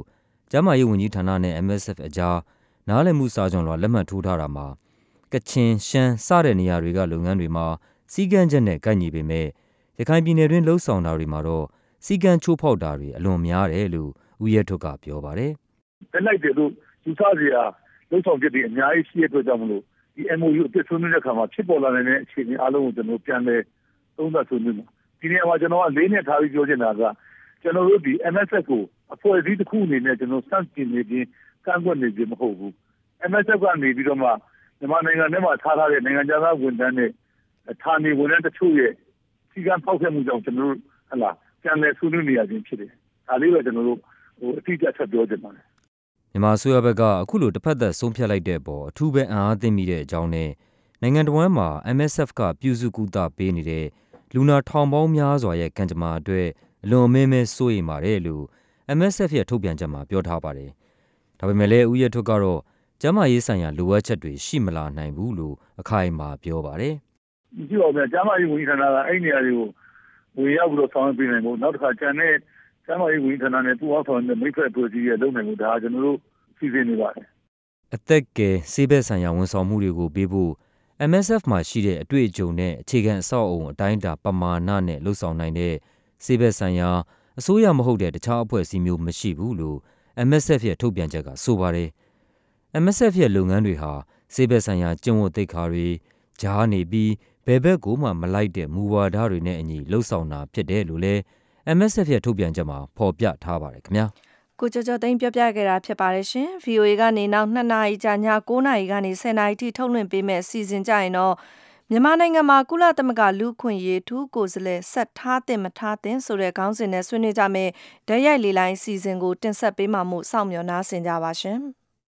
ကျန်းမာရေးဝန်ကြီးဌာနနဲ့ MSF အကြားနားလည်မှုစာချွန်လွှာလက်မှတ်ထိုးထားတာမှာကချင်ရှမ်းစတဲ့နေရာတွေကလုပ်ငန်းတွေမှာစီကံချက်နဲ့ကိုက်ညီပေမဲ့ရခိုင်ပြည်နယ်တွင်းလှုပ်ဆောင်တာတွေမှာတော့စီကံချိုးဖောက်တာတွေအလွန်များတယ်လို့ဦးရဲထွဋ်ကပြောပါတယ်။တက်လိုက်တယ်လို့ယူဆစရာလှုပ်ဆောင်ချက်တွေအများကြီးရှိတဲ့အတွက်ကြောင့်မလို့ဒီ MOU အသစ်ဆွေးနွေးတဲ့အခါမှာဖြစ်ပေါ်လာတဲ့အခြေအနေအလုံးကိုကျွန်တော်ပြန်လဲသုံးသပ်ဆွေးနွေးမှာဒီနေရာမှာကျွန်တော်ကလေးနဲ့ထားပြီးပြောချင်တာကကျွန်တော်တို့ဒီ MSF ကိုအဖွဲ့အစည်းတစ်ခုအနေနဲ့ကျွန်တော်စတင်နေခြင်းကန့်ကွက်နေခြင်းမဟုတ်ဘူး MSF ကနေပြီးတော့မှမြန်မာနိုင်ငံထဲမှာထားတဲ့နိုင်ငံသားဝန်ထမ်းနဲ့ဌာနေဝန်ထမ်းတချို့ရဲ့စီကံဖောက်ဖျက်မှုကြောင့်ကျွန်တော်တို့ဟလာပြန်လဲဆွေးနွေးနေရခြင်းဖြစ်တယ်ဒါလေးပဲကျွန်တော်တို့အတိအကျဆက်ပြောချင်ပါတယ်မြန်မာအစိုးရဘက်ကအခုလိုတစ်ဖက်သက်ဆုံးဖြတ်လိုက်တဲ့အပေါ်အထူးပဲအံ့အားသင့်မိတဲ့အကြောင်းနဲ့နိုင်ငံတော်ဝန်မှာ MSF ကပြုစုကူတာပေးနေတဲ့လူနာထောင်ပေါင်းများစွာရဲ့ကံကြမ္မာအတွက်အလွန်အမင်းပဲစိုးရိမ်ပါတယ်လို့ MSF ရဲ့ထုတ်ပြန်ချက်မှာပြောထားပါတယ်။ဒါပေမဲ့လည်းဦးရဲထွဋ်ကတော့ကျန်းမာရေးဆိုင်ရာလိုအပ်ချက်တွေရှိမလာနိုင်ဘူးလို့အခိုင်အမာပြောပါတယ်။ဒီလိုပဲကျန်းမာရေးဝန်ကြီးဌာနကအဲ့နေရာတွေကိုဝင်ရောက်ပြီးတော့ဆောင်ရွက်ပေးနိုင်ဖို့နောက်တစ်ခါကျန်တဲ့ကျန်းမာရေးဝန်ကြီးဌာနနဲ့ပူးပေါင်းဆောင်ရွက်တဲ့မိတ်ဖက်အဖွဲ့အစည်းရဲ့လုပ်နိုင်မှုဒါကျွန်တော်တို့စီစဉ်နေပါတယ်။အသက်ကယ်ဆေးဘက်ဆိုင်ရာဝန်ဆောင်မှုတွေကိုပေးဖို့ MSF မှာရှိတဲ့အတွေ့အကြုံနဲ့အခြေခံအဆောက်အအုံအတိုင်းအတာပမာဏနဲ့လှုပ်ဆောင်နိုင်တဲ့ဆေးဘက်ဆိုင်ရာအစိုးရမဟုတ်တဲ့တခြားအဖွဲ့အစည်းမျိုးမရှိဘူးလို့ MSF ရဲ့ထုတ်ပြန်ချက်ကဆိုပါတယ်။ MSF ရဲ့လုပ်ငန်းတွေဟာဆေးဘက်ဆိုင်ရာကျင့်ဝတ်သိက္ခာတွေကြားနေပြီးဘယ်ဘက်ကိုမှမလိုက်တဲ့မူဝါဒတွေနဲ့အညီလှုပ်ဆောင်တာဖြစ်တယ်လို့လည်း MSF ရဲ့ထုတ်ပြန်ချက်မှာဖော်ပြထားပါတယ်ခင်ဗျာ။ကိုကျော်ကျော်သိန်းပြောပြခဲ့တာဖြစ်ပါတယ်ရှင်။ VOA ကနေနောက်2နာရီကြာည9နာရီကနေ10နာရီထိထုတ်လွှင့်ပေးမယ့်စီစဉ်ကြရင်တော့မြန်မာနိုင်ငံမှာကုလသမဂ္ဂလူ့အခွင့်အရေးထူးကိုယ်စားလှယ်ဆက်ထားတင်မထားတင်ဆိုတဲ့ခေါင်းစဉ်နဲ့ဆွေးနွေးကြမယ့်ဓာတ်ရိုက်လေလိုင်းအစီအစဉ်ကိုတင်ဆက်ပေးမှာမို့စောင့်မျှော်နားဆင်ကြပါရှင်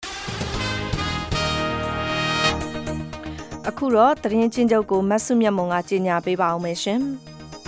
။အခုတော့သတင်းချင်းချုပ်ကိုမတ်စုမြတ်မုံကကြီးညာပေးပါအောင်မယ်ရှင်။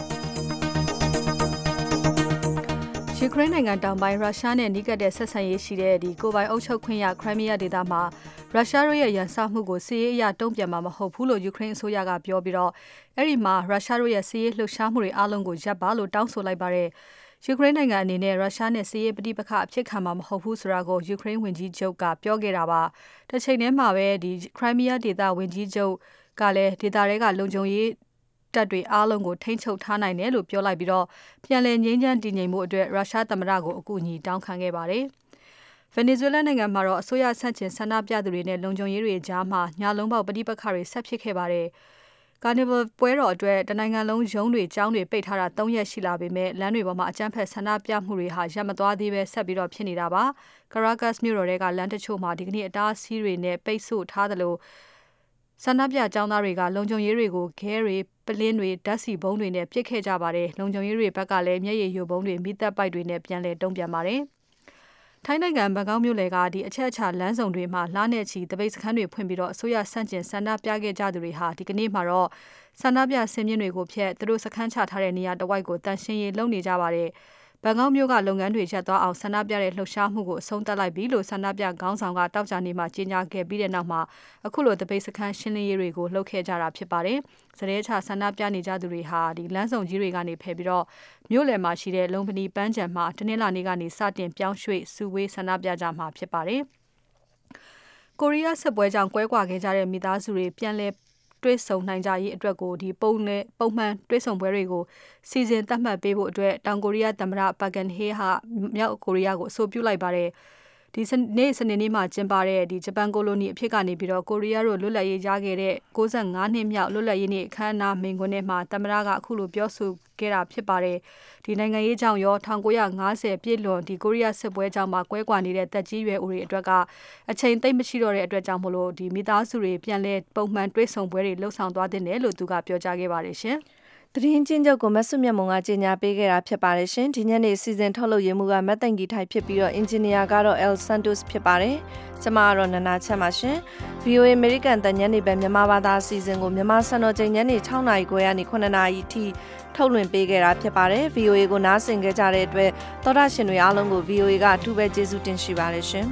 ယူကရိန်းနိုင်ငံတောင်ပိုင်းရုရှားနဲ့နီးကပ်တဲ့ဆက်ဆံရေးရှိတဲ့ကိုပိုင်အုပ်ချုပ်ခွင့်ရခရိုင်းမီးယားဒေသမှာရုရှားတို့ရဲ့ရန်စမှုကိုစစ်ရေးအရတုံ့ပြန်မှာမဟုတ်ဘူးလို့ယူကရိန်းအစိုးရကပြောပြီးတော့အဲ့ဒီမှာရုရှားတို့ရဲ့စစ်ရေးလှုပ်ရှားမှုတွေအလုံးကိုရပ်ပါလို့တောင်းဆိုလိုက်ပါတယ်။ယူကရိန်းနိုင်ငံအနေနဲ့ရုရှားနဲ့စစ်ရေးပဋိပက္ခအဖြစ်ခံမှာမဟုတ်ဘူးဆိုတာကိုယူကရိန်းဝန်ကြီးချုပ်ကပြောခဲ့တာပါ။တစ်ချိန်တည်းမှာပဲခရိုင်းမီးယားဒေသဝန်ကြီးချုပ်ကလည်းဒေသတွေကလုံခြုံရေးတပ်တွေအားလုံးကိုထိန်းချုပ်ထားနိုင်တယ်လို့ပြောလိုက်ပြီးတော့ပြန်လည်ငြိမ်းချမ်းတည်ငြိမ်မှုအတွက်ရုရှားသမ္မတကိုအကူအညီတောင်းခံခဲ့ပါတယ်။ဗင်နီဇွဲလားနိုင်ငံမှာတော့အစိုးရဆန့်ကျင်ဆန္ဒပြသူတွေနဲ့လုံခြုံရေးတွေကြားမှာညလုံးပေါက်ပဋိပက္ခတွေဆက်ဖြစ်ခဲ့ပါတယ်။ကာနီဗယ်ပွဲတော်အတွက်တနိုင်ငံလုံးရုံးတွေကျောင်းတွေပိတ်ထားတာ3ရက်ရှိလာပေမဲ့လမ်းတွေပေါ်မှာအကြမ်းဖက်ဆန္ဒပြမှုတွေဟာရပ်မသွားသေးပဲဆက်ပြီးတော့ဖြစ်နေတာပါ။ Caracas မြို့တော်ကလမ်းတချို့မှာဒီကနေ့အတားအဆီးတွေနဲ့ပိတ်ဆို့ထားတယ်လို့ဆန္ဒပြကျောင်းသားတွေကလုံခြုံရေးတွေကိုခဲတွေပလင်းတွေဓာတ်ဆီဘုံးတွေနဲ့ပစ်ခဲ့ကြပါတယ်လုံခြုံရေးတွေဘက်ကလည်းမျက်ရည်ယိုဘုံးတွေမိသက်ပိုက်တွေနဲ့ပြန်လည်တုံ့ပြန်ပါတယ်ထိုင်းနိုင်ငံဘန်ကောက်မြို့လယ်ကအချက်အချာလမ်းဆောင်တွေမှာလာနဲ့ချီတပိတ်စခန်းတွေဖွင့်ပြီးတော့အစိုးရဆန့်ကျင်ဆန္ဒပြခဲ့ကြသူတွေဟာဒီကနေ့မှာတော့ဆန္ဒပြဆင်မြင့်တွေကိုဖျက်သူတို့စခန်းချထားတဲ့နေရာတဝိုက်ကိုတန်ရှင်းရေးလုပ်နေကြပါတယ်ဘန်ကောက်မြို့ကလုပ်ငန်းတွေရပ်သွားအောင်ဆန္ဒပြတဲ့လှုပ်ရှားမှုကိုအဆုံးသတ်လိုက်ပြီလို့ဆန္ဒပြခေါင်းဆောင်ကတောက်ကြနေမှာကြေညာခဲ့ပြီးတဲ့နောက်မှာအခုလိုတပိတ်စခန်းရှင်းလင်းရေးတွေကိုလှုပ်ခဲ့ကြတာဖြစ်ပါတယ်။စတဲ့ချဆန္ဒပြနေကြသူတွေဟာလမ်းဆောင်ကြီးတွေကနေဖယ်ပြီးတော့မြို့လယ်မှာရှိတဲ့လုံပနီပန်းခြံမှာတနင်္လာနေ့ကနေစတင်ပြောင်းရွှေ့စုဝေးဆန္ဒပြကြမှာဖြစ်ပါတယ်။ကိုရီးယားစစ်ပွဲကြောင့်ကွဲကွာခဲ့ကြတဲ့မိသားစုတွေပြန်လည်တွဲဆုံနိုင်ကြရေးအတွက်ကိုပုံမှန်တွဲဆုံပွဲတွေကိုစီစဉ်သတ်မှတ်ပေးဖို့အတွက်တောင်ကိုရီးယားသမ္မတပါကန်ဟေးဟာမြောက်ကိုရီးယားကိုအဆိုပြုလိုက်ပါတယ်ဒီစနေနေ့မှာကျင်းပတဲ့ဂျပန်ကိုလိုနီအဖြစ်ကနေပြီးတော့ကိုရီးယားတို့လွတ်လပ်ရေးရခဲ့တဲ့65နှစ်မြောက်လွတ်လပ်ရေးနေ့အခမ်းအနားမိန့်ခွန်းထဲမှာသမ္မတကအခုလိုပြောဆိုခဲ့တာဖြစ်ပါတယ်ဒီနိုင်ငံရေးကြောင့်ရော1950ပြည့်လွန်ကိုရီးယားစစ်ပွဲကြောင့်မှကွဲကွာနေတဲ့တက်ကြီးရွယ်ဦးတွေအတွက်ကအချိန်သိမ့်မရှိတော့တဲ့အတွက်ကြောင့်မလို့မိသားစုတွေပြန်လဲပုံမှန်တွဲဆုံပွဲတွေလှုပ်ဆောင်သွားတဲ့တယ်လို့သူကပြောကြားခဲ့ပါတယ်ရှင်သတင်းချင်းချုပ်ကိုမဆုမြတ်မုံကကြေညာပေးခဲ့တာဖြစ်ပါတယ်ရှင်ဒီညနေစီစဉ်ထုတ်လုပ်ရေးမှုကမတ်တန်ကီထိုက်ဖြစ်ပြီးတော့အင်ဂျင်နီယာကတော့ El Santos ဖြစ်ပါတယ်ကျွန်မကတော့နနာချမ်းပါရှင် VOA American တန်ညနေပဲမြန်မာဘာသာအစီအစဉ်ကိုမြန်မာစံတော်ချိန်ညနေ6နာရီခွဲကနေ9နာရီထိထုတ်လွှင့်ပေးခဲ့တာဖြစ်ပါတယ် VOA ကိုနားဆင်ကြတဲ့အတွက်သောတာရှင်တွေအားလုံးကို VOA ကအထူးပဲကျေးဇူးတင်ရှိပါတယ်ရှင်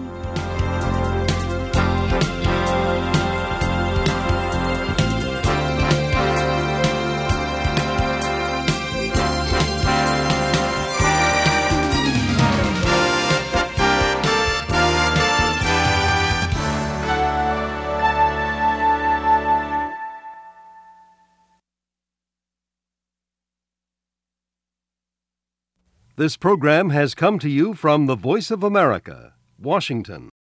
This program has come to you from the Voice of America, Washington.